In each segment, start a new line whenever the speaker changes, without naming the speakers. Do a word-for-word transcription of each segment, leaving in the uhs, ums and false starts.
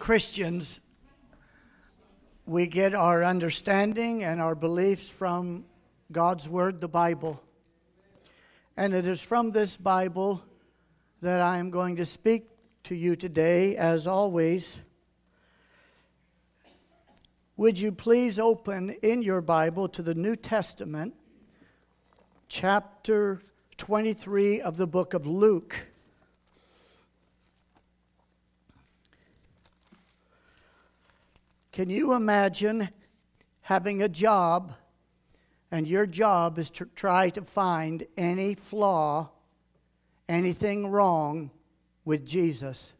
Christians, we get our understanding and our beliefs from God's Word, the Bible. And it is from this Bible that I am going to speak to you today, as always. Would you please open in your Bible to the New Testament, chapter twenty-three of the book of Luke. Can you imagine having a job, and your job is to try to find any flaw, anything wrong with Jesus?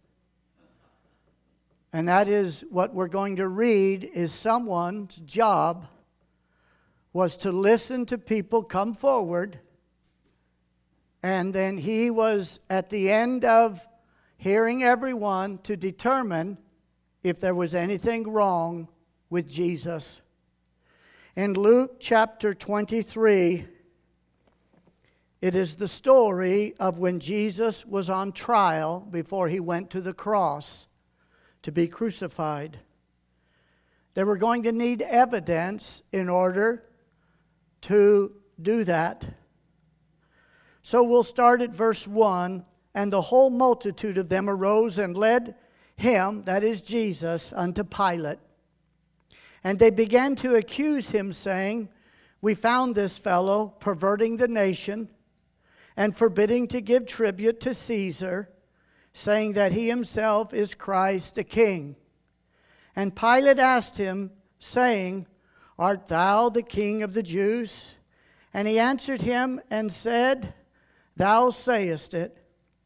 And that is what we're going to read, is someone's job was to listen to people come forward, and then he was at the end of hearing everyone to determine if there was anything wrong with Jesus. In Luke chapter twenty-three, it is the story of when Jesus was on trial before he went to the cross to be crucified. They were going to need evidence in order to do that. So we'll start at verse one. And the whole multitude of them arose and led him, that is Jesus, unto Pilate. And they began to accuse him, saying, We found this fellow perverting the nation and forbidding to give tribute to Caesar, saying that he himself is Christ the King. And Pilate asked him, saying, Art thou the King of the Jews? And he answered him and said, Thou sayest it.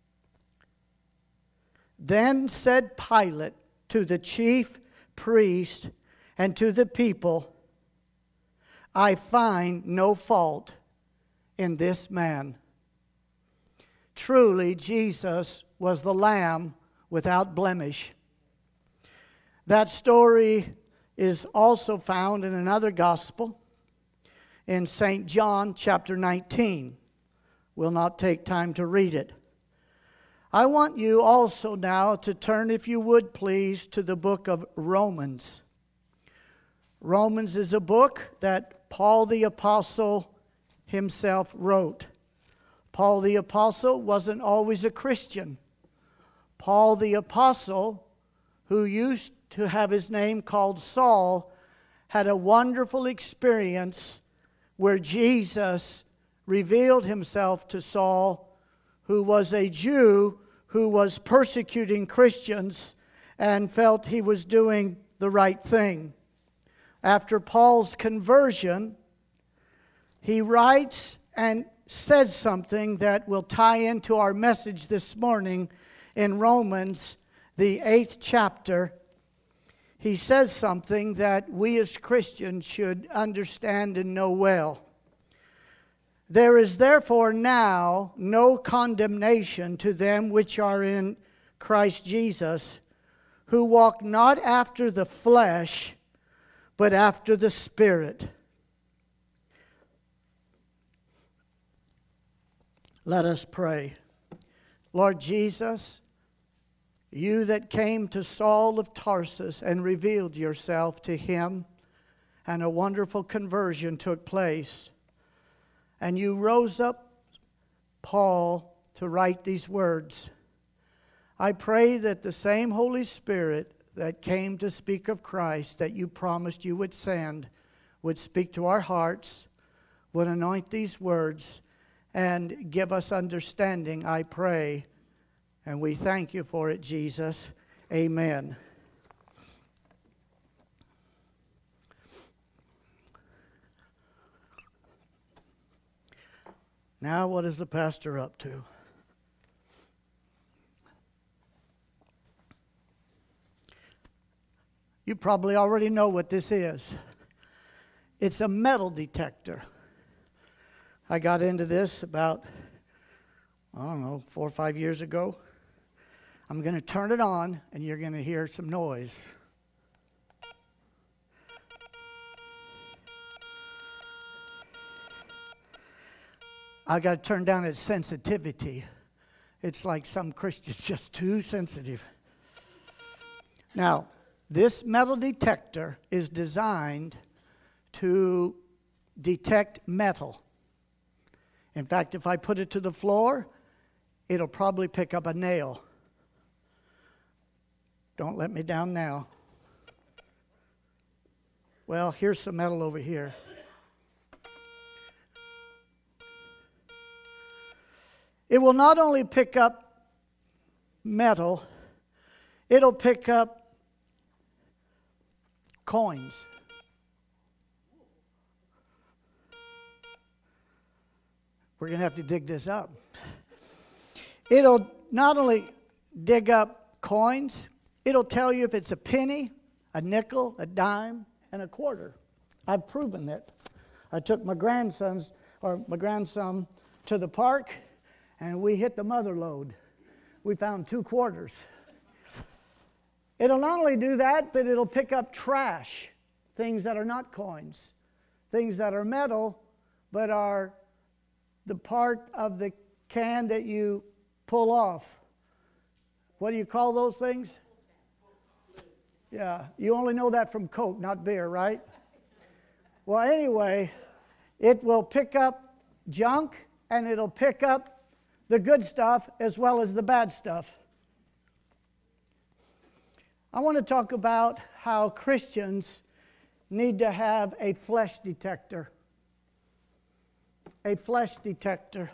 Then said Pilate to the chief priest and to the people, I find no fault in this man. Truly, Jesus was the Lamb without blemish. That story is also found in another gospel, in Saint John chapter nineteen. We'll not take time to read it. I want you also now to turn, if you would please, to the book of Romans. Romans is a book that Paul the Apostle himself wrote. Paul the Apostle wasn't always a Christian. Paul the Apostle, who used to have his name called Saul, had a wonderful experience where Jesus revealed himself to Saul, who was a Jew who was persecuting Christians and felt he was doing the right thing. After Paul's conversion, he writes and says something that will tie into our message this morning in Romans, the eighth chapter. He says something that we as Christians should understand and know well. There is therefore now no condemnation to them which are in Christ Jesus, who walk not after the flesh, but after the Spirit. Let us pray. Lord Jesus, you that came to Saul of Tarsus and revealed yourself to him, and a wonderful conversion took place, and you rose up Paul to write these words. I pray that the same Holy Spirit that came to speak of Christ, that you promised you would send, would speak to our hearts, would anoint these words, and give us understanding, I pray. And we thank you for it, Jesus. Amen. Now, what is the pastor up to? You probably already know what this is. It's a metal detector. I got into this about, I don't know, four or five years ago. I'm going to turn it on, and you're going to hear some noise. I got to turn down its sensitivity. It's like some Christians just too sensitive. Now, this metal detector is designed to detect metal. In fact, if I put it to the floor, it'll probably pick up a nail. Don't let me down now. Well, here's some metal over here. It will not only pick up metal, it'll pick up coins. We're going to have to dig this up. It'll not only dig up coins, it'll tell you if it's a penny, a nickel, a dime, and a quarter. I've proven it. I took my grandsons or my grandson to the park, and we hit the mother lode. We found two quarters. It'll not only do that, but it'll pick up trash, things that are not coins, things that are metal, but are the part of the can that you pull off. What do you call those things? Yeah, you only know that from Coke, not beer, right? Well, anyway, it will pick up junk, and it'll pick up the good stuff as well as the bad stuff. I want to talk about how Christians need to have a flesh detector. A flesh detector.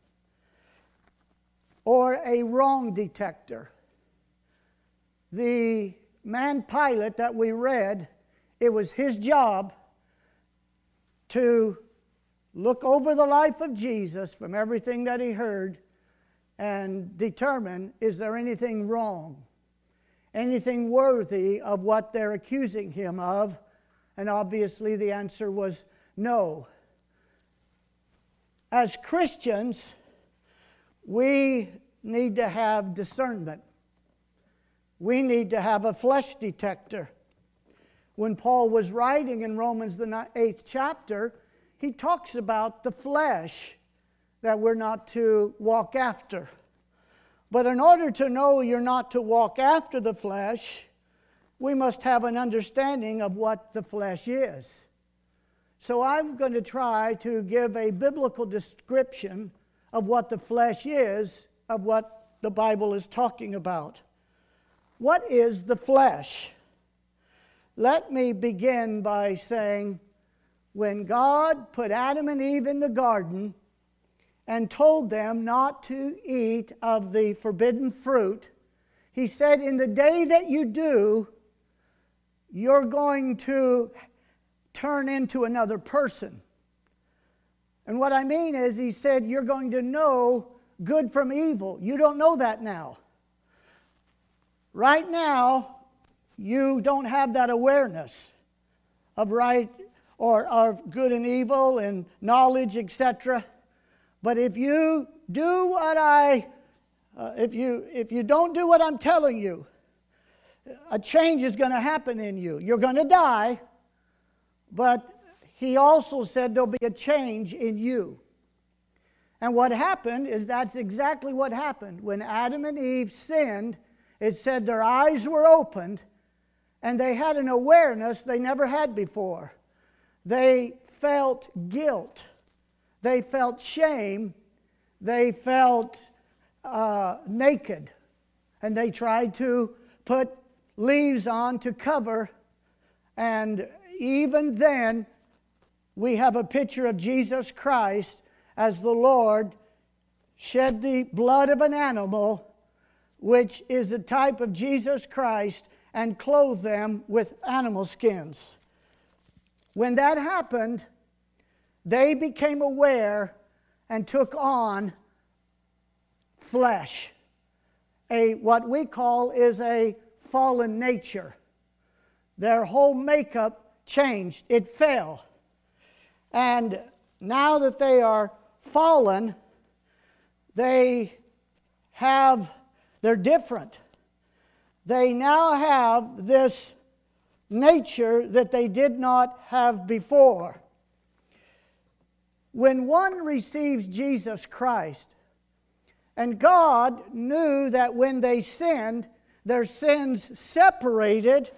Or a wrong detector. The man Pilate that we read, it was his job to look over the life of Jesus from everything that he heard and determine, is there anything wrong? Anything worthy of what they're accusing him of? And obviously the answer was no. As Christians, we need to have discernment. We need to have a flesh detector. When Paul was writing in Romans, the eighth chapter, he talks about the flesh that we're not to walk after. But in order to know you're not to walk after the flesh, we must have an understanding of what the flesh is. So I'm going to try to give a biblical description of what the flesh is, of what the Bible is talking about. What is the flesh? Let me begin by saying, when God put Adam and Eve in the garden and told them not to eat of the forbidden fruit, he said, in the day that you do, you're going to turn into another person. And what I mean is, he said, you're going to know good from evil. You don't know that now. Right now, you don't have that awareness of right or of good and evil and knowledge, et cetera. But if you do what I, uh, if you if you don't do what I'm telling you, a change is going to happen in you. You're going to die, but he also said there'll be a change in you. And what happened is that's exactly what happened. When Adam and Eve sinned, it said their eyes were opened, and they had an awareness they never had before. They felt guilt. They felt shame. They felt uh, naked. And they tried to put leaves on to cover. And even then, we have a picture of Jesus Christ as the Lord shed the blood of an animal, which is a type of Jesus Christ, and clothed them with animal skins. When that happened, they became aware and took on flesh. A what we call is a fallen nature. Their whole makeup changed. It fell. And now that they are fallen, they have, they're different. They now have this nature that they did not have before. When one receives Jesus Christ, and God knew that when they sinned, their sins separated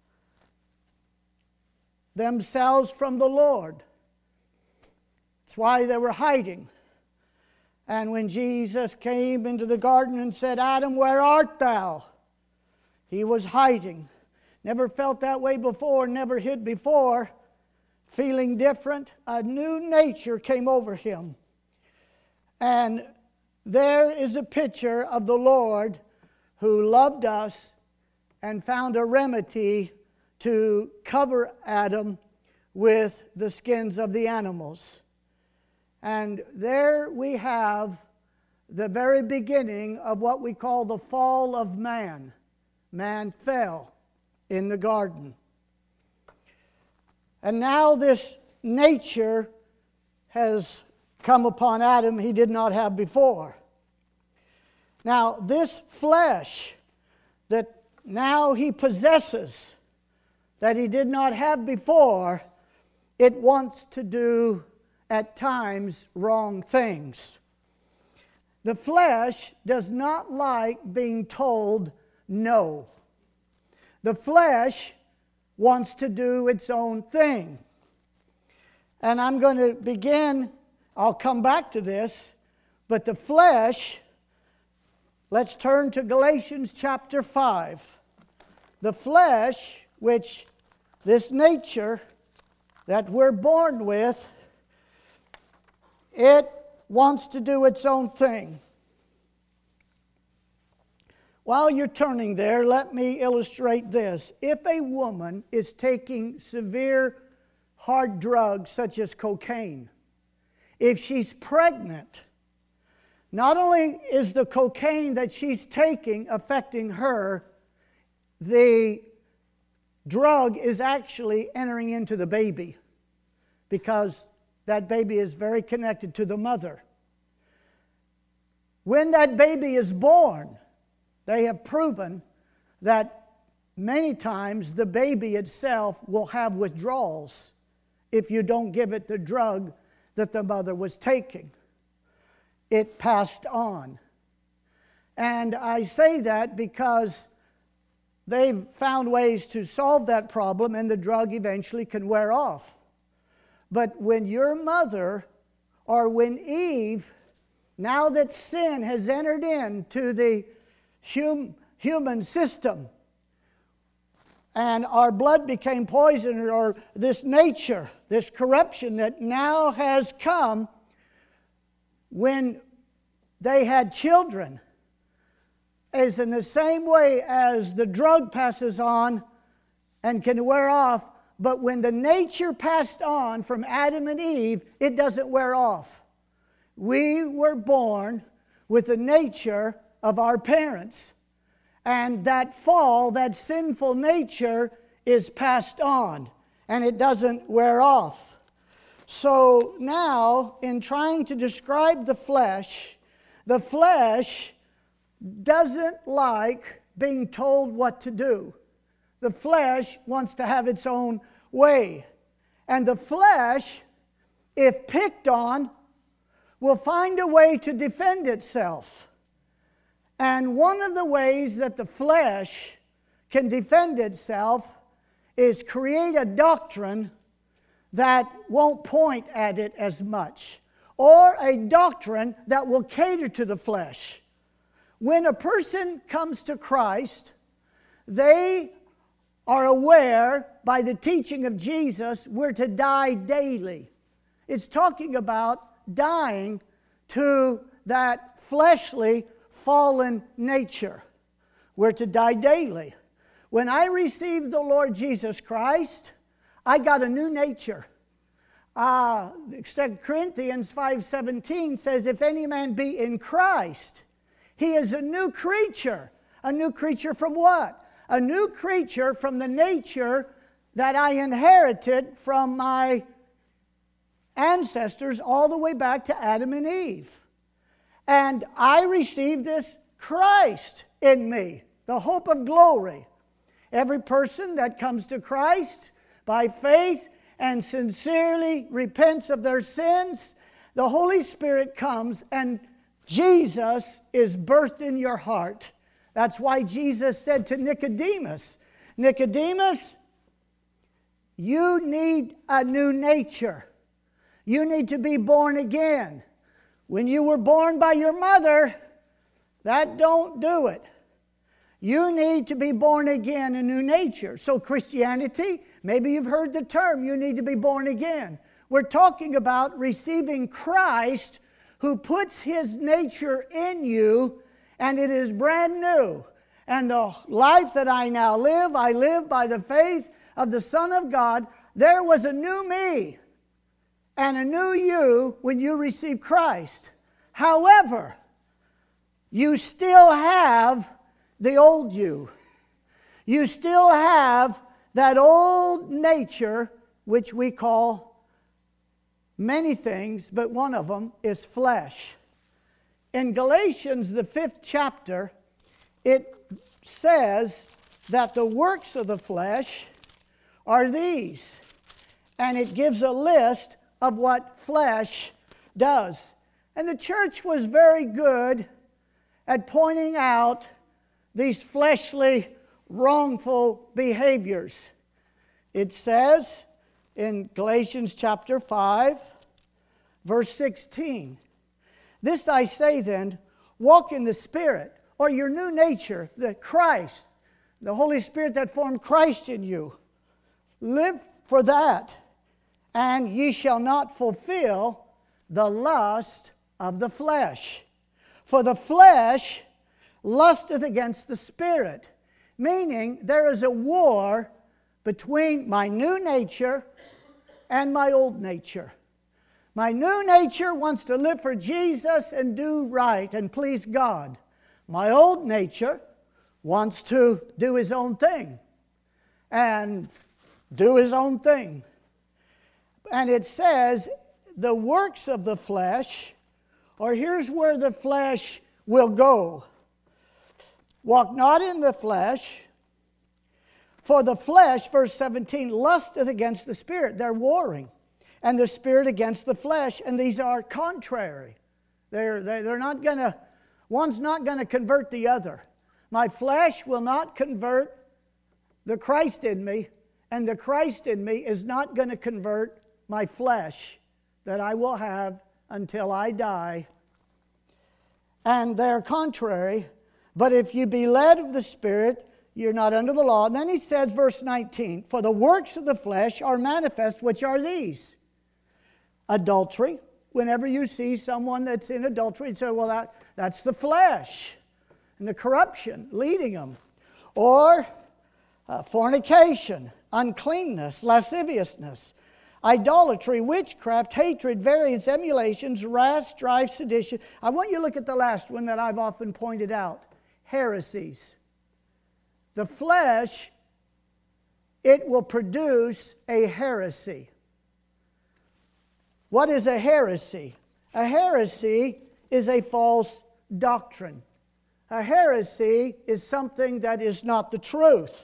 themselves from the Lord. That's why they were hiding. And when Jesus came into the garden and said, "Adam, where art thou?" he was hiding. Never felt that way before, never hid before. Feeling different, a new nature came over him. And there is a picture of the Lord who loved us and found a remedy to cover Adam with the skins of the animals. And there we have the very beginning of what we call the fall of man. Man fell in the garden. And now this nature has come upon Adam he did not have before. Now this flesh that now he possesses, that he did not have before, it wants to do at times wrong things. The flesh does not like being told no. The flesh wants to do its own thing. And I'm going to begin, I'll come back to this, but the flesh, let's turn to Galatians chapter five. The flesh, which this nature that we're born with, it wants to do its own thing. While you're turning there, let me illustrate this. If a woman is taking severe hard drugs such as cocaine, if she's pregnant, not only is the cocaine that she's taking affecting her, the drug is actually entering into the baby, because that baby is very connected to the mother. When that baby is born, they have proven that many times the baby itself will have withdrawals if you don't give it the drug that the mother was taking. It passed on. And I say that because they've found ways to solve that problem, and the drug eventually can wear off. But when your mother, or when Eve, now that sin has entered into the hum, human system, and our blood became poisoned, or this nature, this corruption that now has come, when they had children, is in the same way as the drug passes on and can wear off. But when the nature passed on from Adam and Eve, it doesn't wear off. We were born with the nature of our parents. And that fall, that sinful nature, is passed on. And it doesn't wear off. So now, in trying to describe the flesh, the flesh doesn't like being told what to do. The flesh wants to have its own way. And the flesh, if picked on, will find a way to defend itself. And one of the ways that the flesh can defend itself is create a doctrine that won't point at it as much, or a doctrine that will cater to the flesh. When a person comes to Christ, they are aware by the teaching of Jesus we're to die daily. It's talking about dying to that fleshly, fallen nature. We're to die daily. When I received the Lord Jesus Christ, I got a new nature. Uh, Second Corinthians five seventeen says, if any man be in Christ, he is a new creature. A new creature from what? A new creature from the nature that I inherited from my ancestors all the way back to Adam and Eve. And I received this Christ in me, the hope of glory. Every person that comes to Christ by faith and sincerely repents of their sins, the Holy Spirit comes and Jesus is birthed in your heart. That's why Jesus said to Nicodemus, Nicodemus, you need a new nature. You need to be born again. When you were born by your mother, that don't do it. You need to be born again, a new nature. So Christianity, maybe you've heard the term, you need to be born again. We're talking about receiving Christ who puts His nature in you, and it is brand new. And the life that I now live, I live by the faith of the Son of God. There was a new me and a new you when you received Christ. However, you still have the old you. You still have that old nature, which we call many things, but one of them is flesh. In Galatians, the fifth chapter, it says that the works of the flesh are these. And it gives a list of what flesh does. And the church was very good at pointing out these fleshly, wrongful behaviors. It says in Galatians chapter five, verse sixteen, this I say then, walk in the Spirit, or your new nature, the Christ, the Holy Spirit that formed Christ in you. Live for that, and ye shall not fulfill the lust of the flesh. For the flesh lusteth against the Spirit, meaning there is a war between my new nature and my old nature. My new nature wants to live for Jesus and do right and please God. My old nature wants to do his own thing and do his own thing. And it says, the works of the flesh, or here's where the flesh will go. Walk not in the flesh, for the flesh, verse seventeen, lusteth against the Spirit. They're warring. And the Spirit against the flesh, and these are contrary. They're, they're not going to, one's not going to convert the other. My flesh will not convert the Christ in me, and the Christ in me is not going to convert my flesh that I will have until I die. And they're contrary. But if you be led of the Spirit, you're not under the law. And then he says, verse nineteen, for the works of the flesh are manifest, which are these. Adultery. Whenever you see someone that's in adultery, you say, well, that, that's the flesh and the corruption leading them. Or uh, fornication, uncleanness, lasciviousness, idolatry, witchcraft, hatred, variance, emulations, wrath, strife, sedition. I want you to look at the last one that I've often pointed out. Heresies. The flesh, it will produce a heresy. What is a heresy? A heresy is a false doctrine. A heresy is something that is not the truth.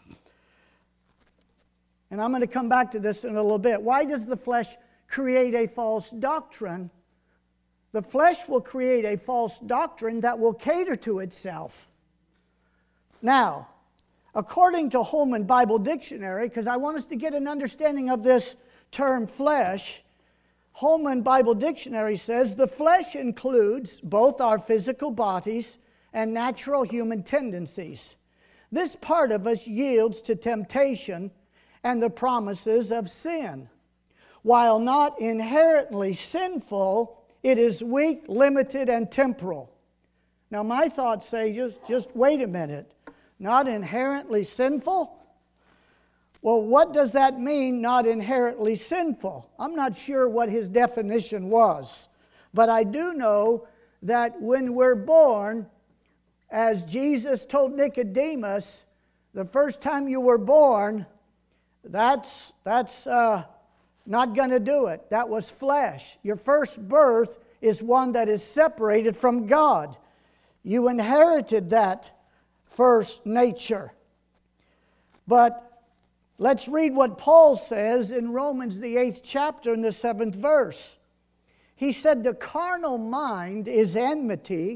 And I'm going to come back to this in a little bit. Why does the flesh create a false doctrine? The flesh will create a false doctrine that will cater to itself. Now, according to Holman Bible Dictionary, because I want us to get an understanding of this term flesh, Holman Bible Dictionary says, the flesh includes both our physical bodies and natural human tendencies. This part of us yields to temptation and the promises of sin. While not inherently sinful, it is weak, limited, and temporal. Now my thoughts say, just, just wait a minute. Not inherently sinful? Well, what does that mean, not inherently sinful? I'm not sure what his definition was. But I do know that when we're born, as Jesus told Nicodemus, the first time you were born, that's, that's uh, not going to do it. That was flesh. Your first birth is one that is separated from God. You inherited that first nature. But let's read what Paul says in Romans, the eighth chapter, in the seventh verse. He said, the carnal mind is enmity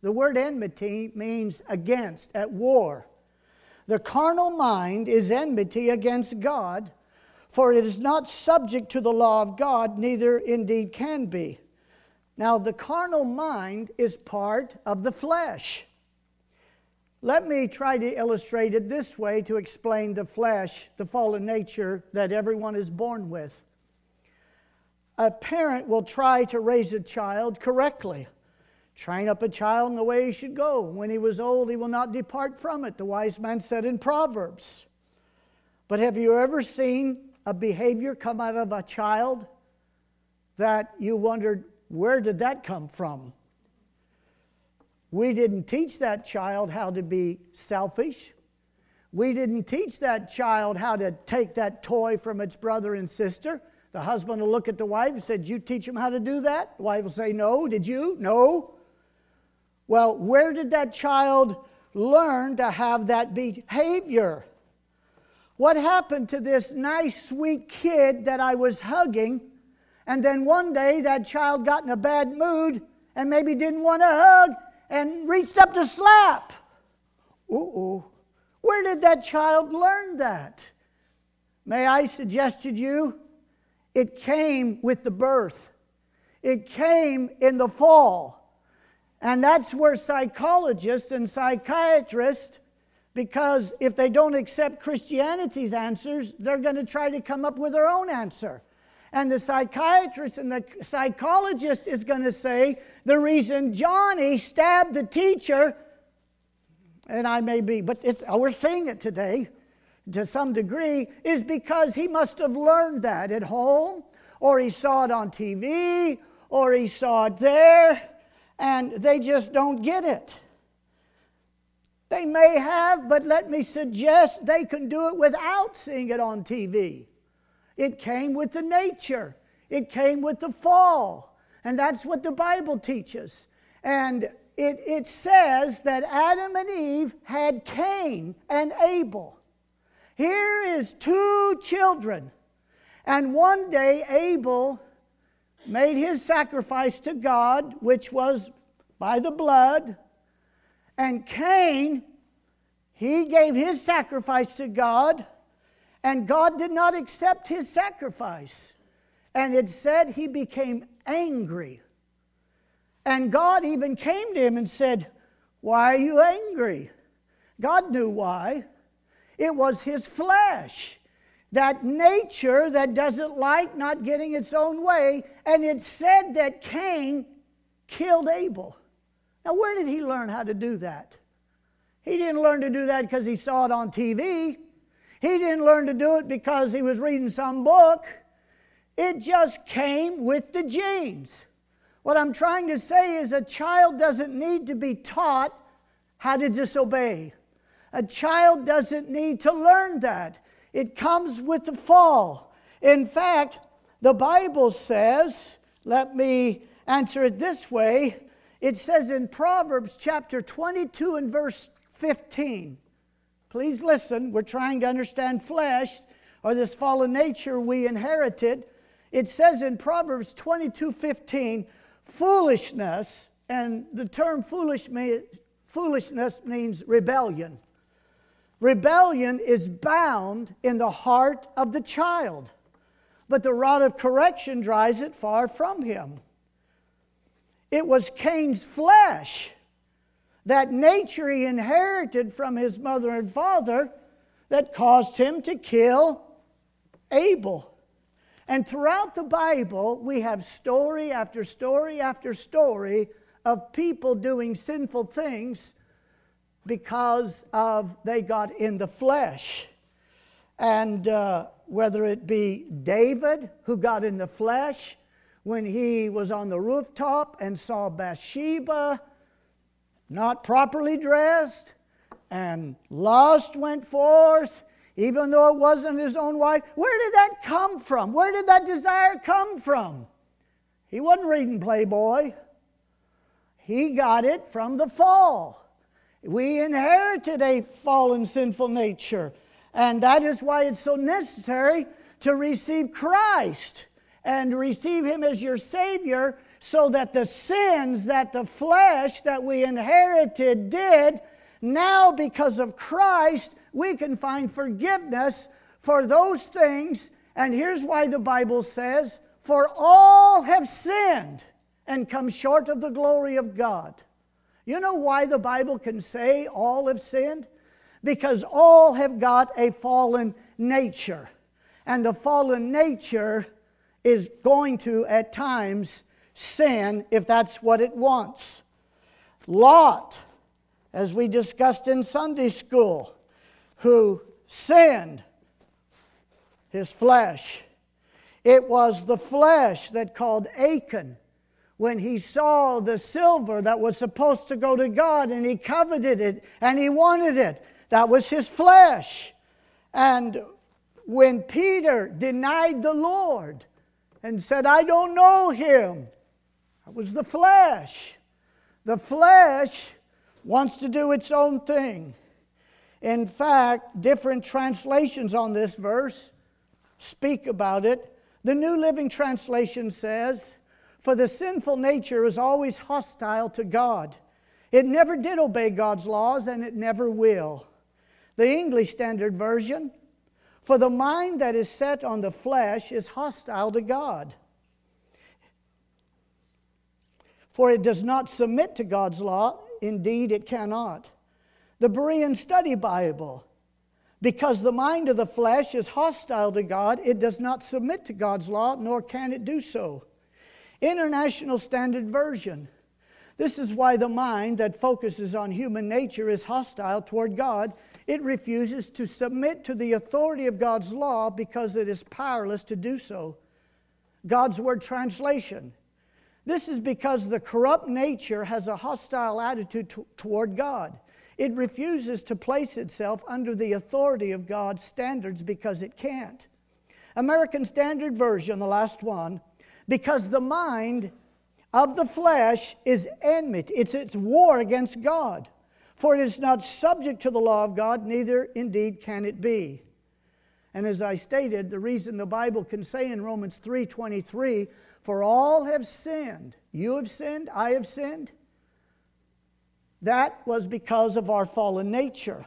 The word enmity means against, at war. The carnal mind is enmity against God, for it is not subject to the law of God, neither indeed can be. Now, the carnal mind is part of the flesh. Let me try to illustrate it this way to explain the flesh, the fallen nature that everyone is born with. A parent will try to raise a child correctly. Train up a child in the way he should go. When he was old, he will not depart from it, the wise man said in Proverbs. But have you ever seen a behavior come out of a child that you wondered, where did that come from? We didn't teach that child how to be selfish. We didn't teach that child how to take that toy from its brother and sister. The husband will look at the wife and say, did you teach him how to do that? The wife will say, no. Did you? No. Well, where did that child learn to have that behavior? What happened to this nice, sweet kid that I was hugging, and then one day that child got in a bad mood and maybe didn't want to hug and reached up to slap? Uh-oh. Where did that child learn that? May I suggest to you, it came with the birth. It came in the fall. And that's where psychologists and psychiatrists, because if they don't accept Christianity's answers, they're going to try to come up with their own answer. And the psychiatrist and the psychologist is going to say, the reason Johnny stabbed the teacher, and I may be, but it's, we're seeing it today to some degree, is because he must have learned that at home, or he saw it on T V, or he saw it there, and they just don't get it. They may have, but let me suggest they can do it without seeing it on T V. It came with the nature. It came with the fall. And that's what the Bible teaches. And it, it says that Adam and Eve had Cain and Abel. Here is two children. And one day Abel made his sacrifice to God, which was by the blood. And Cain, he gave his sacrifice to God, and God did not accept his sacrifice. And it said he became angry. And God even came to him and said, why are you angry? God knew why. It was his flesh. That nature that doesn't like not getting its own way. And it said that Cain killed Abel. Now, where did he learn how to do that? He didn't learn to do that because he saw it on T V. He didn't learn to do it because he was reading some book. It just came with the genes. What I'm trying to say is a child doesn't need to be taught how to disobey. A child doesn't need to learn that. It comes with the fall. In fact, the Bible says, let me answer it this way. It says in Proverbs chapter twenty-two and verse fifteen. Please listen, we're trying to understand flesh, or this fallen nature we inherited. It says in Proverbs twenty-two fifteen, foolishness, and the term foolish me, foolishness means rebellion. Rebellion is bound in the heart of the child, but the rod of correction drives it far from him. It was Cain's flesh, that nature he inherited from his mother and father, that caused him to kill Abel. And throughout the Bible, we have story after story after story of people doing sinful things because of they got in the flesh. And uh, whether it be David, who got in the flesh when he was on the rooftop and saw Bathsheba not properly dressed, and lust went forth, even though it wasn't his own wife. Where did that come from? Where did that desire come from? He wasn't reading Playboy. He got it from the fall. We inherited a fallen, sinful nature. And that is why it's so necessary to receive Christ and receive Him as your Savior, so that the sins that the flesh that we inherited did, now because of Christ, we can find forgiveness for those things. And here's why the Bible says, for all have sinned and come short of the glory of God. You know why the Bible can say all have sinned? Because all have got a fallen nature. And the fallen nature is going to, at times, sin if that's what it wants. Lot, as we discussed in Sunday school, who sinned his flesh. It was the flesh that called Achan when he saw the silver that was supposed to go to God, and he coveted it and he wanted it. That was his flesh. And when Peter denied the Lord and said, I don't know him, that was the flesh. The flesh wants to do its own thing. In fact, different translations on this verse speak about it. The New Living Translation says, for the sinful nature is always hostile to God. It never did obey God's laws, and it never will. The English Standard Version, for the mind that is set on the flesh is hostile to God. For it does not submit to God's law. Indeed, it cannot. The Berean Study Bible, because the mind of the flesh is hostile to God, it does not submit to God's law, nor can it do so. International Standard Version, this is why the mind that focuses on human nature is hostile toward God. It refuses to submit to the authority of God's law because it is powerless to do so. God's Word Translation, this is because the corrupt nature has a hostile attitude t- toward God. It refuses to place itself under the authority of God's standards because it can't. American Standard Version, the last one, because the mind of the flesh is enmity. It's its war against God. For it is not subject to the law of God, neither indeed can it be. And as I stated, the reason the Bible can say in Romans three twenty-three, for all have sinned, you have sinned, I have sinned, that was because of our fallen nature.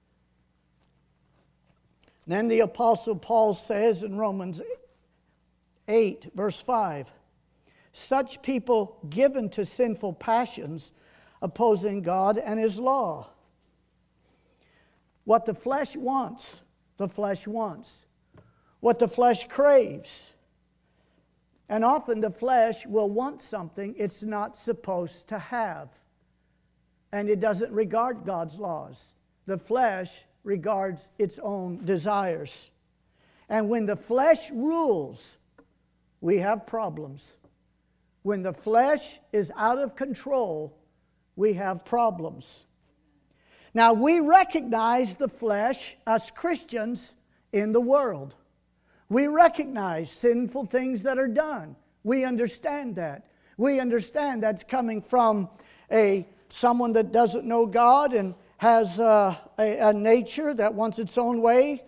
Then the Apostle Paul says in Romans eight, verse five, such people given to sinful passions, opposing God and His law. What the flesh wants, the flesh wants. What the flesh craves. And often the flesh will want something it's not supposed to have. And it doesn't regard God's laws. The flesh regards its own desires. And when the flesh rules, we have problems. When the flesh is out of control, we have problems. Now, we recognize the flesh, us Christians, in the world. We recognize sinful things that are done. We understand that. We understand that's coming from a someone that doesn't know God and has a, a, a nature that wants its own way.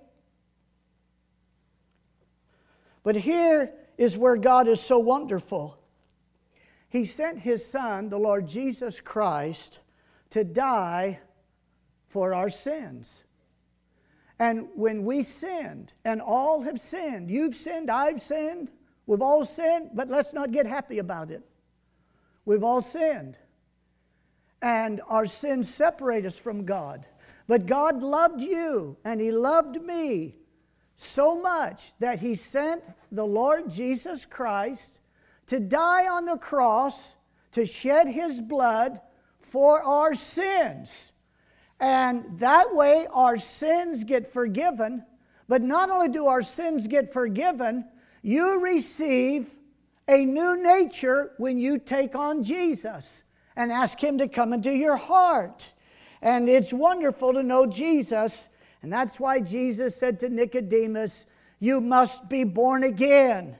But here is where God is so wonderful. He sent His Son, the Lord Jesus Christ, to die for our sins. And when we sinned, and all have sinned, you've sinned, I've sinned, we've all sinned, but let's not get happy about it. We've all sinned. And our sins separate us from God. But God loved you, and He loved me so much that He sent the Lord Jesus Christ to die on the cross, to shed His blood for our sins. And that way our sins get forgiven. But not only do our sins get forgiven, you receive a new nature when you take on Jesus and ask Him to come into your heart. And it's wonderful to know Jesus. And that's why Jesus said to Nicodemus, you must be born again.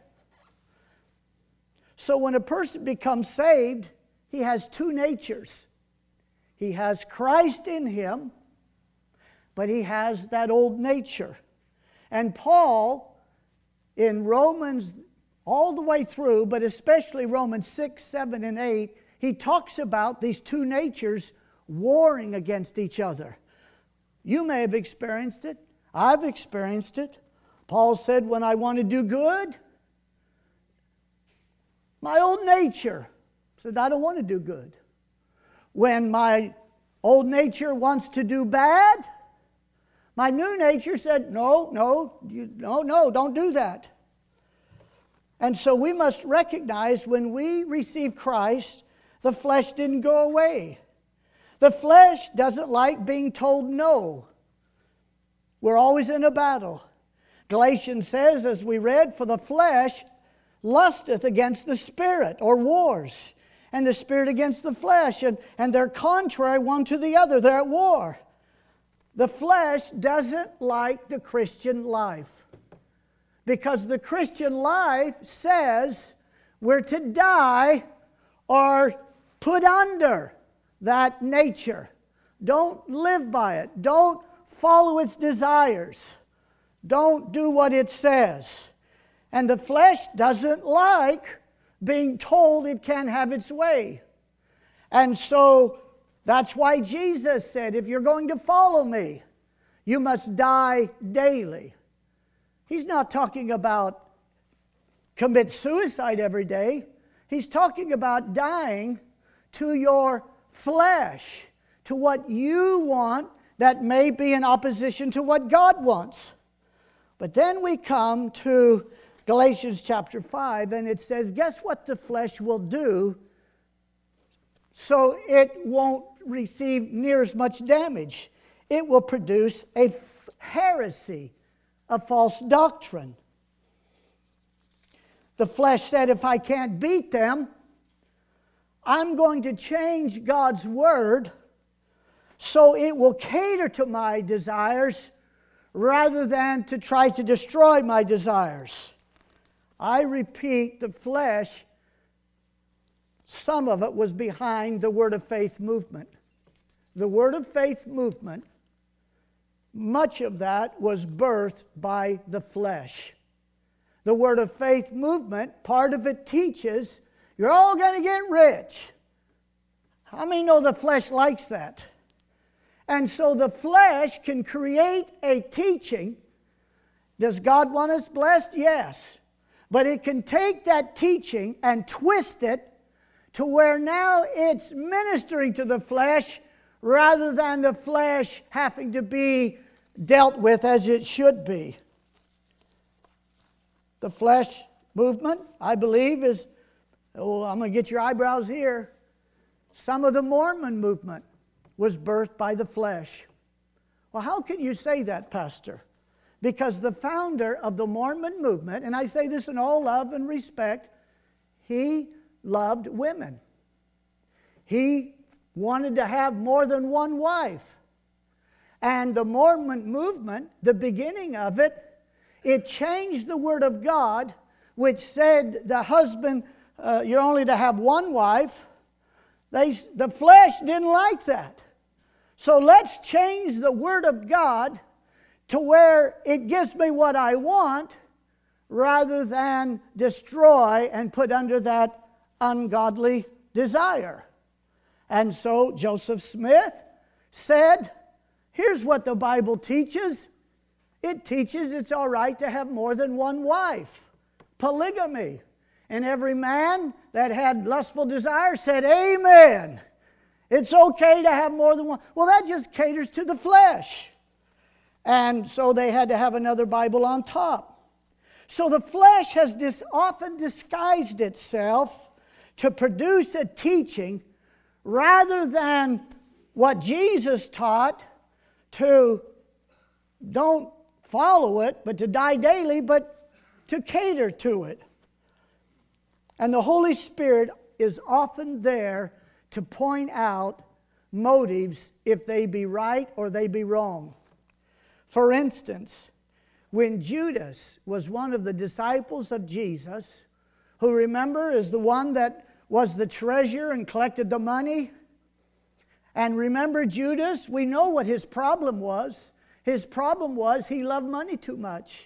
So when a person becomes saved, he has two natures. He has Christ in him, but he has that old nature. And Paul, in Romans all the way through, but especially Romans six, seven, and eight, he talks about these two natures warring against each other. You may have experienced it. I've experienced it. Paul said, when I want to do good, my old nature said, I don't want to do good. When my old nature wants to do bad, my new nature said, no, no, you, no, no, don't do that. And so we must recognize when we receive Christ, the flesh didn't go away. The flesh doesn't like being told no. We're always in a battle. Galatians says, as we read, for the flesh lusteth against the spirit, or wars, and the spirit against the flesh, and, and they're contrary one to the other. They're at war. The flesh doesn't like the Christian life, because the Christian life says we're to die or put under that nature. Don't live by it. Don't follow its desires. Don't do what it says. And the flesh doesn't like being told it can't have its way. And so that's why Jesus said, if you're going to follow me, you must die daily. He's not talking about commit suicide every day. He's talking about dying to your flesh, to what you want that may be in opposition to what God wants. But then we come to Galatians chapter five, and it says, guess what the flesh will do so it won't receive near as much damage? It will produce a f- heresy, a false doctrine. The flesh said, if I can't beat them, I'm going to change God's word so it will cater to my desires rather than to try to destroy my desires. I repeat, the flesh, some of it was behind the Word of Faith movement. The Word of Faith movement, much of that was birthed by the flesh. The Word of Faith movement, part of it teaches, you're all going to get rich. How many know the flesh likes that? And so the flesh can create a teaching. Does God want us blessed? Yes. But it can take that teaching and twist it to where now it's ministering to the flesh rather than the flesh having to be dealt with as it should be. The flesh movement, I believe, is, oh, I'm going to get your eyebrows here. Some of the Mormon movement was birthed by the flesh. Well, how can you say that, Pastor? Because the founder of the Mormon movement, and I say this in all love and respect, he loved women. He wanted to have more than one wife. And the Mormon movement, the beginning of it, it changed the Word of God, which said the husband, uh, you're only to have one wife. They, the flesh didn't like that. So let's change the Word of God to where it gives me what I want rather than destroy and put under that ungodly desire. And so Joseph Smith said, here's what the Bible teaches. It teaches it's all right to have more than one wife. Polygamy. And every man that had lustful desire said, amen. It's okay to have more than one. Well, that just caters to the flesh. And so they had to have another Bible on top. So the flesh has dis- often disguised itself to produce a teaching rather than what Jesus taught, to don't follow it, but to die daily, but to cater to it. And the Holy Spirit is often there to point out motives, if they be right or they be wrong. For instance, when Judas was one of the disciples of Jesus, who, remember, is the one that was the treasurer and collected the money. And remember Judas, we know what his problem was. His problem was he loved money too much.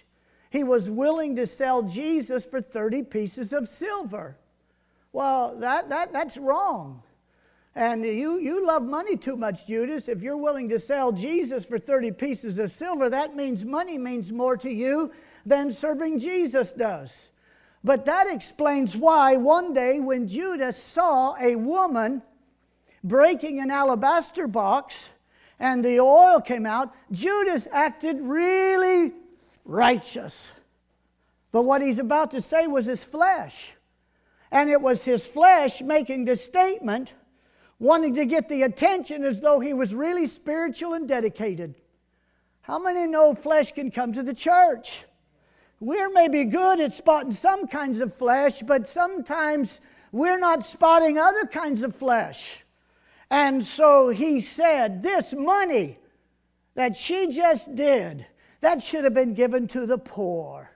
he was willing to sell Jesus for thirty pieces of silver. Well, that, that, that's wrong. And you, you love money too much, Judas. If you're willing to sell Jesus for thirty pieces of silver, that means money means more to you than serving Jesus does. But that explains why one day when Judas saw a woman breaking an alabaster box and the oil came out, Judas acted really righteous. But what he's about to say was his flesh. And it was his flesh making this statement, wanting to get the attention as though he was really spiritual and dedicated. How many know flesh can come to the church? We're maybe good at spotting some kinds of flesh, but sometimes we're not spotting other kinds of flesh. And so he said, this money that she just did, that should have been given to the poor.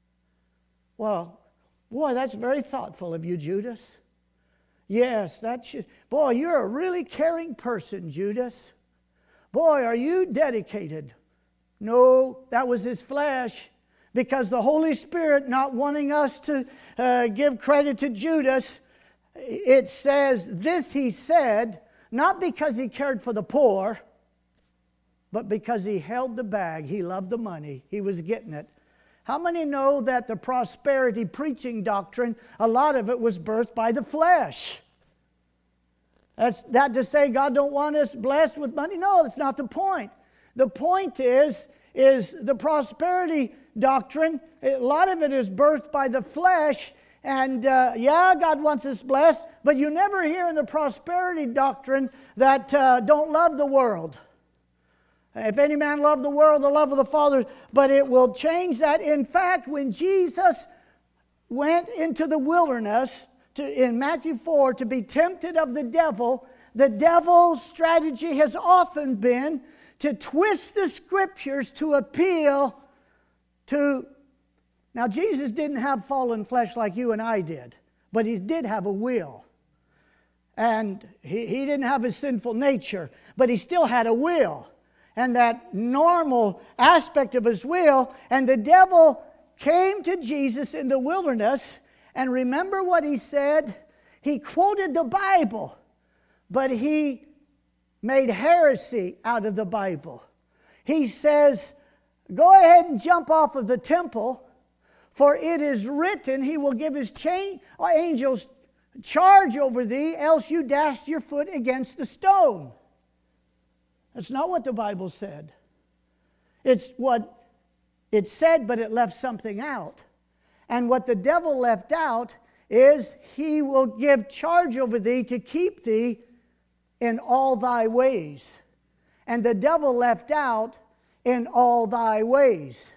Well, boy, that's very thoughtful of you, Judas. Yes, that should. Boy, you're a really caring person, Judas. Boy, are you dedicated. No, that was his flesh. Because the Holy Spirit, not wanting us to uh, give credit to Judas, it says, this he said, not because he cared for the poor, but because he held the bag. He loved the money. He was getting it. How many know that the prosperity preaching doctrine, a lot of it was birthed by the flesh? That's that to say God don't want us blessed with money? No, that's not the point. The point is, is the prosperity doctrine, a lot of it is birthed by the flesh, and uh, yeah, God wants us blessed, but you never hear in the prosperity doctrine that uh, don't love the world. If any man love the world, the love of the Father, but it will change that. In fact, when Jesus went into the wilderness to, in Matthew four to be tempted of the devil, the devil's strategy has often been to twist the scriptures to appeal to. Now, Jesus didn't have fallen flesh like you and I did, but he did have a will. And he, he didn't have a sinful nature, but he still had a will. And that normal aspect of his will, and the devil came to Jesus in the wilderness, and remember what he said? He quoted the Bible, but he made heresy out of the Bible. He says, go ahead and jump off of the temple, for it is written, he will give his chain, or angels charge over thee, else you dash your foot against the stone. That's not what the Bible said. It's what it said, but it left something out. And what the devil left out is he will give charge over thee to keep thee in all thy ways. And the devil left out in all thy ways.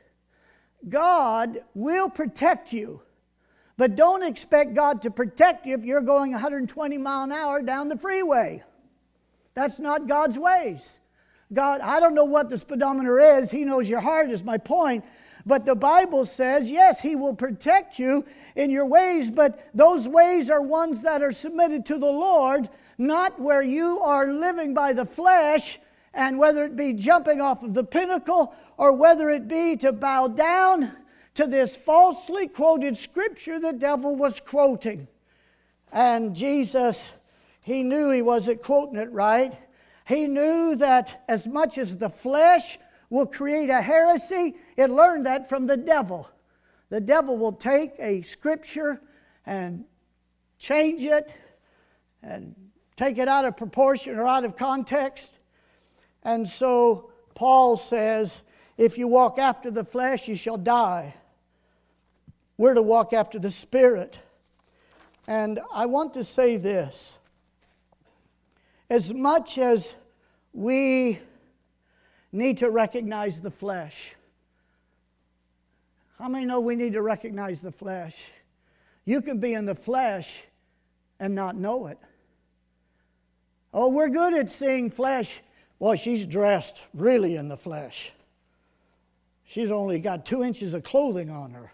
God will protect you, but don't expect God to protect you if you're going one hundred twenty miles an hour down the freeway. That's not God's ways. God, I don't know what the speedometer is. He knows your heart is my point. But the Bible says, yes, he will protect you in your ways, but those ways are ones that are submitted to the Lord, not where you are living by the flesh, and whether it be jumping off of the pinnacle or whether it be to bow down to this falsely quoted scripture the devil was quoting. And Jesus, he knew he wasn't quoting it right. He knew that as much as the flesh will create a heresy, it learned that from the devil. The devil will take a scripture and change it and take it out of proportion or out of context. And so Paul says, if you walk after the flesh, you shall die. We're to walk after the Spirit. And I want to say this. As much as we need to recognize the flesh, how many know we need to recognize the flesh? You can be in the flesh and not know it. Oh, we're good at seeing flesh. Well, she's dressed really in the flesh. She's only got two inches of clothing on her.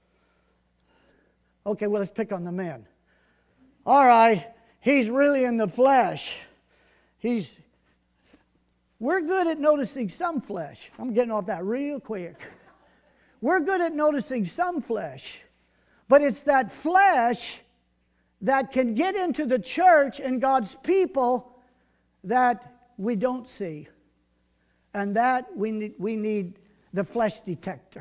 Okay, well, let's pick on the men. All right, he's really in the flesh. He's, we're good at noticing some flesh. I'm getting off that real quick. we're good at noticing some flesh, but it's that flesh that can get into the church and God's people that we don't see. And that we need, we need the flesh detector.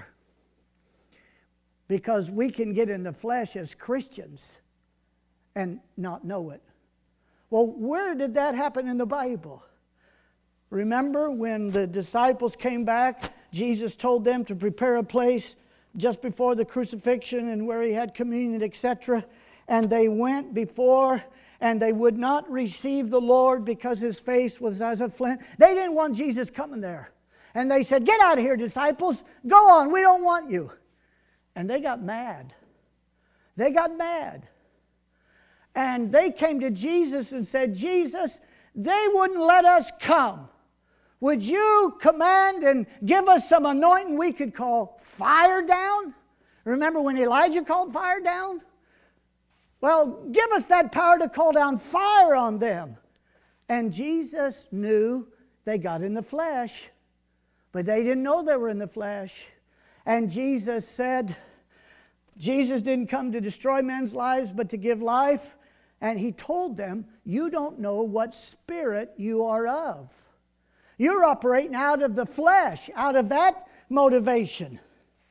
Because we can get in the flesh as Christians and not know it. Well, where did that happen in the Bible? Remember when the disciples came back, Jesus told them to prepare a place just before the crucifixion and where he had communion, et cetera. And they went before, and they would not receive the Lord because his face was as a flint. They didn't want Jesus coming there. And they said, "Get out of here, disciples. Go on, we don't want you." And they got mad. They got mad. And they came to Jesus and said, "Jesus, they wouldn't let us come. Would you command and give us some anointing we could call fire down?" Remember when Elijah called fire down? Well, give us that power to call down fire on them. And Jesus knew they got in the flesh, but they didn't know they were in the flesh. And Jesus said, Jesus didn't come to destroy men's lives, but to give life. And he told them, you don't know what spirit you are of. You're operating out of the flesh, out of that motivation.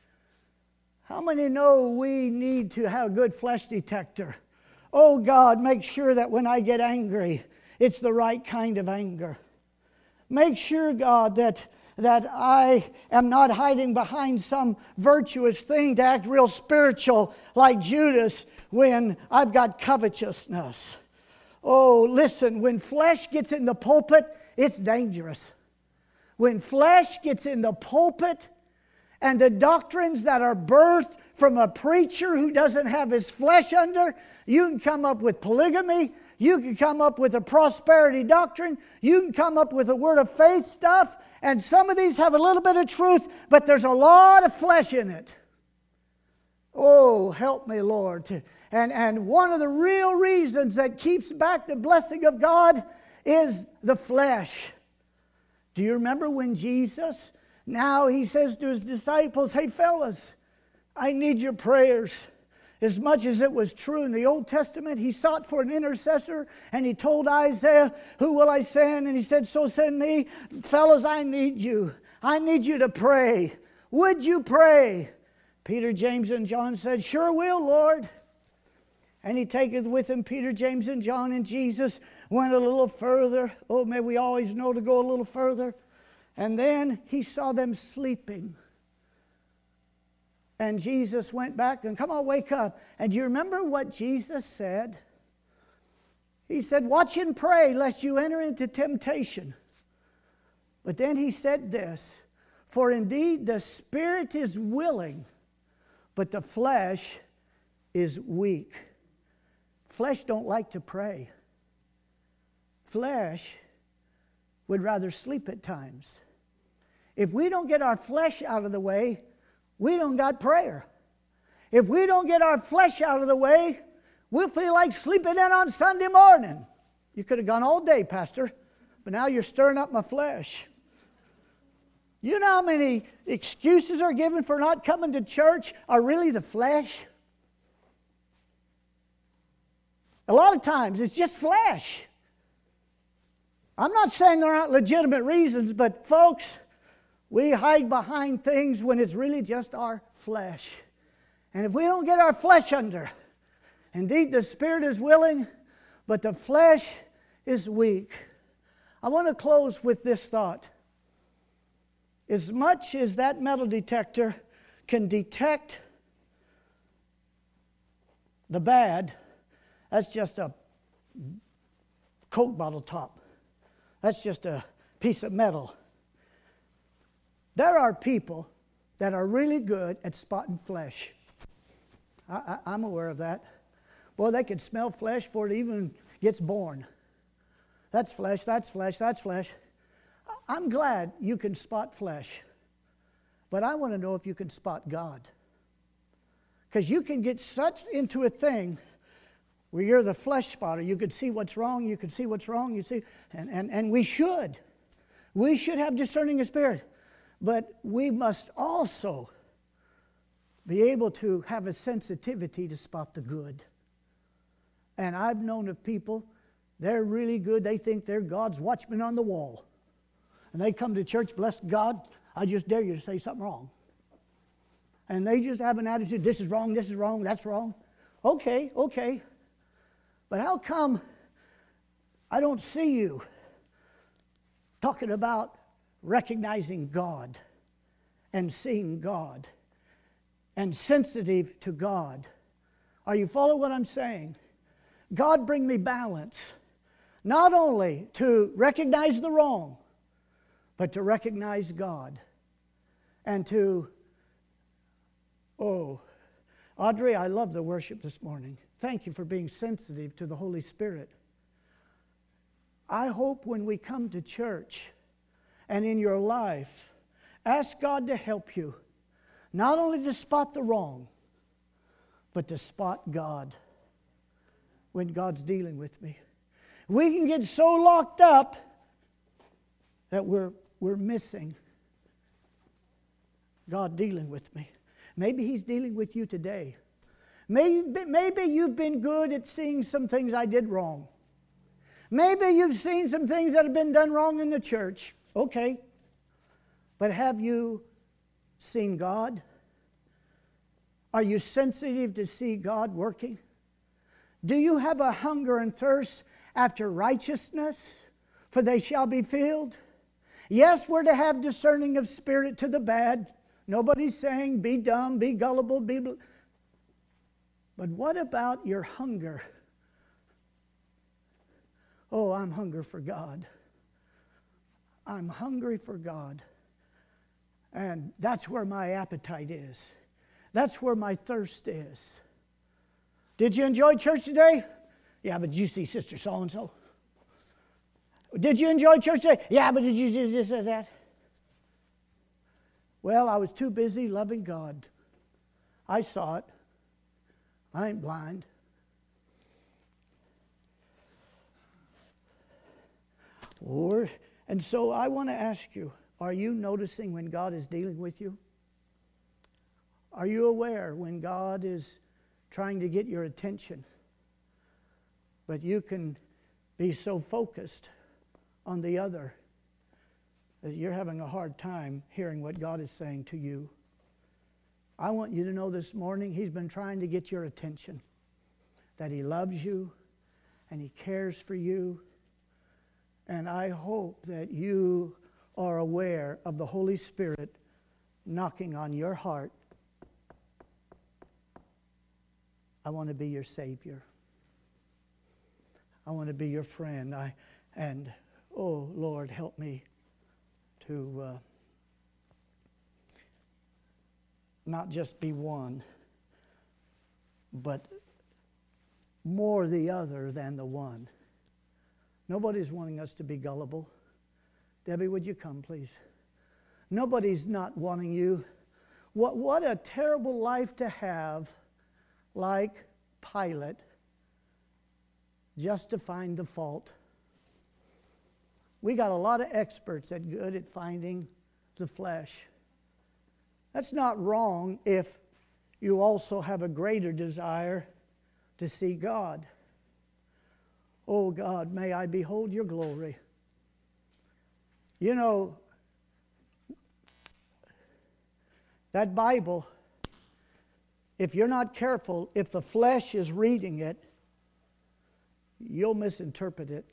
How many know we need to have a good flesh detector? Oh God, make sure that when I get angry, it's the right kind of anger. Make sure, God, that, that I am not hiding behind some virtuous thing to act real spiritual like Judas when I've got covetousness. Oh, listen, when flesh gets in the pulpit, it's dangerous. When flesh gets in the pulpit, and the doctrines that are birthed from a preacher who doesn't have his flesh under, you can come up with polygamy, you can come up with a prosperity doctrine, you can come up with a word of faith stuff, and some of these have a little bit of truth, but there's a lot of flesh in it. Oh, help me, Lord. And, and one of the real reasons that keeps back the blessing of God is the flesh. Do you remember when Jesus... Now he says to his disciples, hey fellas, I need your prayers. As much as it was true in the Old Testament, he sought for an intercessor and he told Isaiah, who will I send? And he said, so send me. Fellas, I need you. I need you to pray. Would you pray? Peter, James, and John said, sure will, Lord. And he taketh with him Peter, James, and John, and Jesus went a little further. Oh, may we always know to go a little further. And then he saw them sleeping. And Jesus went back and, come on, wake up. And do you remember what Jesus said? He said, watch and pray lest you enter into temptation. But then he said this, for indeed the spirit is willing, but the flesh is weak. Flesh don't like to pray. Flesh would rather sleep at times. If we don't get our flesh out of the way, we don't got prayer. If we don't get our flesh out of the way, we'll feel like sleeping in on Sunday morning. You could have gone all day, Pastor, but now you're stirring up my flesh. You know how many excuses are given for not coming to church are really the flesh? A lot of times it's just flesh. I'm not saying there aren't legitimate reasons, but folks, we hide behind things when it's really just our flesh. And if we don't get our flesh under, indeed the spirit is willing, but the flesh is weak. I want to close with this thought. As much as that metal detector can detect the bad, that's just a Coke bottle top. That's just a piece of metal. There are people that are really good at spotting flesh. I, I, I'm aware of that. Well, they can smell flesh before it even gets born. That's flesh, that's flesh, that's flesh. I'm glad you can spot flesh. But I want to know if you can spot God. Because you can get such into a thing where you're the flesh spotter. You can see what's wrong, you can see what's wrong, you see, and, and, and we should. We should have discerning of spirit. But we must also be able to have a sensitivity to spot the good. And I've known of people, they're really good. They think they're God's watchman on the wall. And they come to church, bless God, I just dare you to say something wrong. And they just have an attitude, this is wrong, this is wrong, that's wrong. Okay, okay. But how come I don't see you talking about recognizing God and seeing God and sensitive to God? Are you following what I'm saying? God, bring me balance. Not only to recognize the wrong, but to recognize God. And to, oh, Audrey, I love the worship this morning. Thank you for being sensitive to the Holy Spirit. I hope when we come to church and in your life, ask God to help you, not only to spot the wrong, but to spot God when God's dealing with me. We can get so locked up that we're, we're missing God dealing with me. Maybe He's dealing with you today. Maybe, maybe you've been good at seeing some things I did wrong. Maybe you've seen some things that have been done wrong in the church. Okay. But have you seen God? Are you sensitive to see God working? Do you have a hunger and thirst after righteousness? For they shall be filled. Yes, we're to have discerning of spirit to the bad. Nobody's saying be dumb, be gullible, be... Bl- but what about your hunger? Oh, I'm hungry for God. I'm hungry for God. And that's where my appetite is. That's where my thirst is. Did you enjoy church today? Yeah, but did you see Sister so-and-so? Did you enjoy church today? Yeah, but did you do this or that? Well, I was too busy loving God. I saw it. I ain't blind. Or, and so I want to ask you, are you noticing when God is dealing with you? Are you aware when God is trying to get your attention? But you can be so focused on the other that you're having a hard time hearing what God is saying to you. I want you to know this morning, He's been trying to get your attention, that He loves you and He cares for you. And I hope that you are aware of the Holy Spirit knocking on your heart. I want to be your Savior. I want to be your friend. I, and, oh, Lord, help me to uh, not just be one, but more the other than the one. Nobody's wanting us to be gullible. Debbie, would you come, please? Nobody's not wanting you. What, what a terrible life to have, like Pilate, just to find the fault. We got a lot of experts that good at finding the flesh. That's not wrong if you also have a greater desire to see God. Oh God, may I behold your glory. You know, that Bible, if you're not careful, if the flesh is reading it, you'll misinterpret it.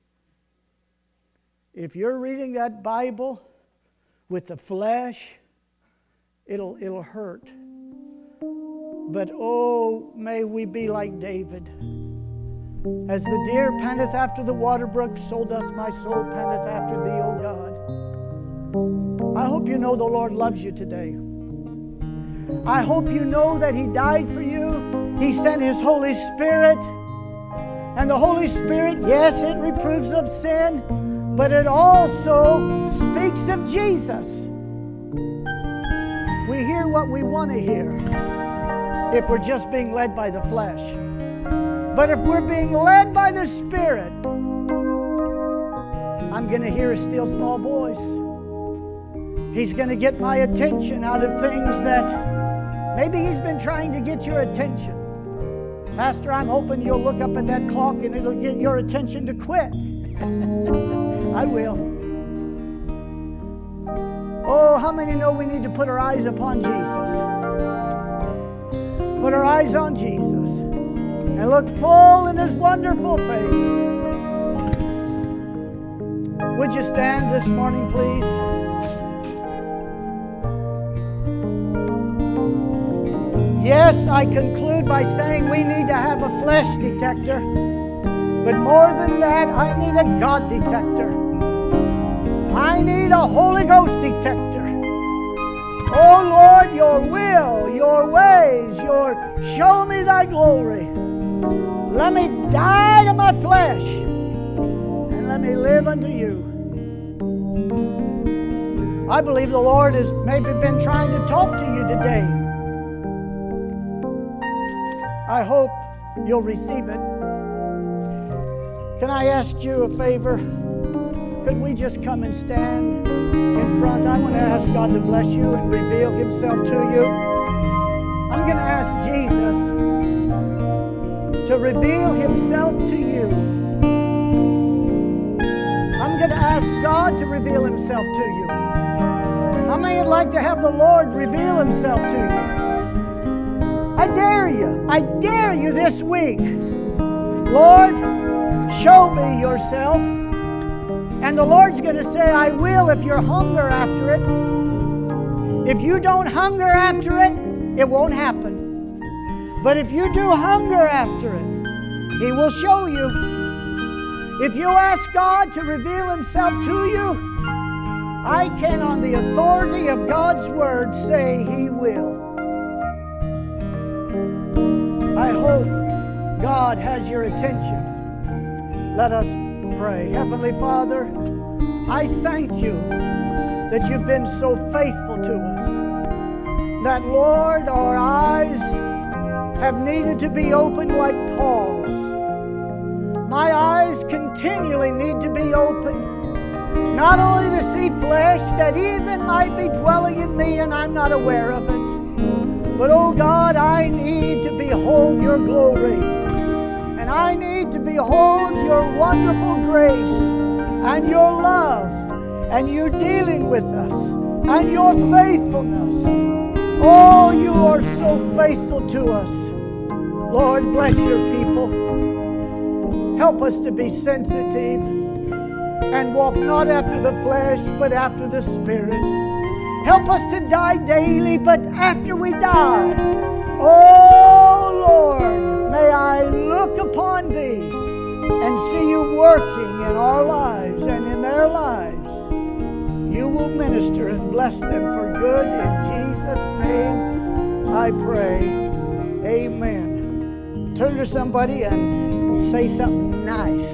If you're reading that Bible with the flesh, it'll, it'll hurt. But oh, may we be like David. As the deer panteth after the water brook, so doth my soul panteth after thee, O God. I hope you know the Lord loves you today. I hope you know that He died for you. He sent His Holy Spirit. And the Holy Spirit, yes, it reproves of sin, but it also speaks of Jesus. We hear what we want to hear if we're just being led by the flesh. But if we're being led by the Spirit, I'm going to hear a still small voice. He's going to get my attention out of things that Maybe he's been trying to get your attention. Pastor, I'm hoping you'll look up at that clock and it'll get your attention to quit. I will. Oh, how many know we need to put our eyes upon Jesus? Put our eyes on Jesus and look full in His wonderful face. Would you stand this morning, please? Yes, I conclude by saying we need to have a flesh detector. But more than that, I need a God detector. I need a Holy Ghost detector. Oh Lord, your will, your ways, your show me thy glory. Let me die to my flesh and let me live unto you. I believe the Lord has maybe been trying to talk to you today. I hope you'll receive it. Can I ask you a favor? Could we just come and stand in front? I want to ask God to bless you and reveal Himself to you. I'm going to ask Jesus to reveal Himself to you. I'm going to ask God to reveal Himself to you. How many would like to have the Lord reveal Himself to you? I dare you. I dare you this week. Lord, show me yourself. And the Lord's going to say, I will if you're hunger after it. If you don't hunger after it, it won't happen. But if you do hunger after it, He will show you. If you ask God to reveal Himself to you, I can, on the authority of God's Word, say He will. I hope God has your attention. Let us pray. Heavenly Father, I thank you that you've been so faithful to us. That, Lord, our eyes have needed to be opened like Paul's. My eyes continually need to be opened, not only to see flesh that even might be dwelling in me and I'm not aware of it, but, oh God, I need to behold your glory. And I need to behold your wonderful grace and your love and you dealing with us and your faithfulness. Oh, you are so faithful to us. Lord, bless your people. Help us to be sensitive and walk not after the flesh, but after the Spirit. Help us to die daily, but after we die, oh Lord, may I look upon Thee and see you working in our lives and in their lives. You will minister and bless them for good. In Jesus' name I pray. Amen. Turn to somebody and say something nice.